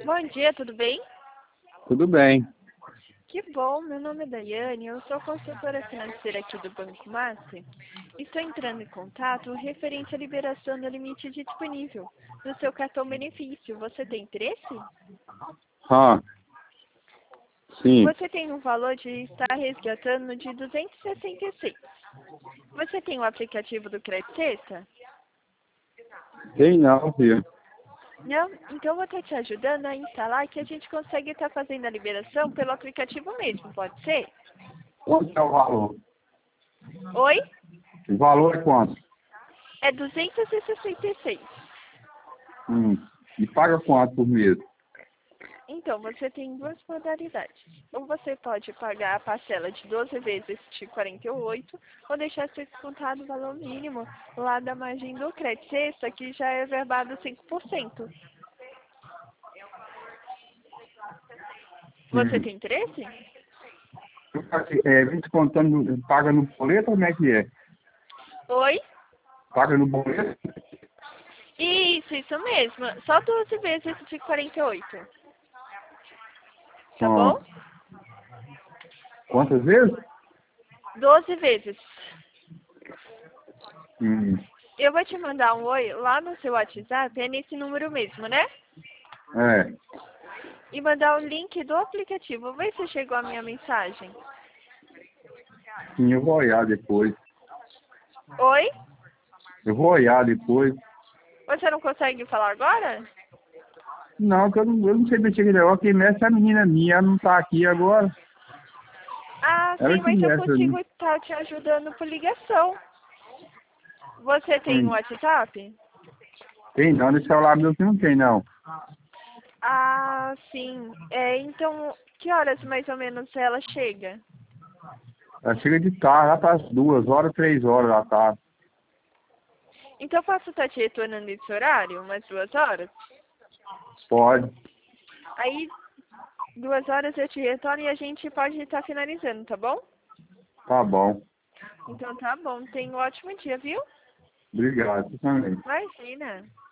Bom dia, tudo bem? Tudo bem. Que bom, meu nome é Daiane, eu sou consultora financeira aqui do Banco Master. Estou entrando em contato referente à liberação do limite de disponível do seu cartão benefício. Você tem interesse? Ah, sim. Você tem um valor de estar resgatando de 266. Você tem o aplicativo do Crédito Sexta? Tem não, filho. Não? Então eu vou estar te ajudando a instalar que a gente consegue estar fazendo a liberação pelo aplicativo mesmo, pode ser? Quanto é o valor? Oi? O valor é quanto? É 266. E paga quanto por mês? Então, você tem duas modalidades. Ou você pode pagar a parcela de 12 vezes de 48, ou deixar ser descontado o valor mínimo lá da margem do crédito sexta, que já é verbado 5%. Você tem interesse? Vem descontando, paga no boleto ou como é que é? Oi? Paga no boleto? Isso mesmo. Só 12 vezes de 48. Tá Ah, bom? quantas vezes? 12 vezes. Hum, Eu vou te mandar um oi lá no seu WhatsApp, é nesse número mesmo, né? é. E mandar o link do aplicativo. Vê se chegou a minha mensagem. Sim, eu vou olhar depois. Oi? Eu vou olhar depois. Você não consegue falar agora? Não, que eu não sei mexer com negócio. Quem mexe é a menina minha, ela não tá aqui agora. Ah, Ela sim, que mas eu mexe consigo ali. estar te ajudando por ligação. Você tem um Sim. WhatsApp? Tem não, nesse celular meu que não tem não. Ah, sim. Então, que horas mais ou menos ela chega? Ela chega de tarde, lá para as 2 horas, 3 horas da tarde. Então, posso estar te retornando esse horário? Umas 2 horas? Pode. Aí, 2 horas eu te retorno e a gente pode estar finalizando, tá bom? Tá bom. Então, tá bom. Tenha um ótimo dia, viu? Obrigado. Você também. Imagina.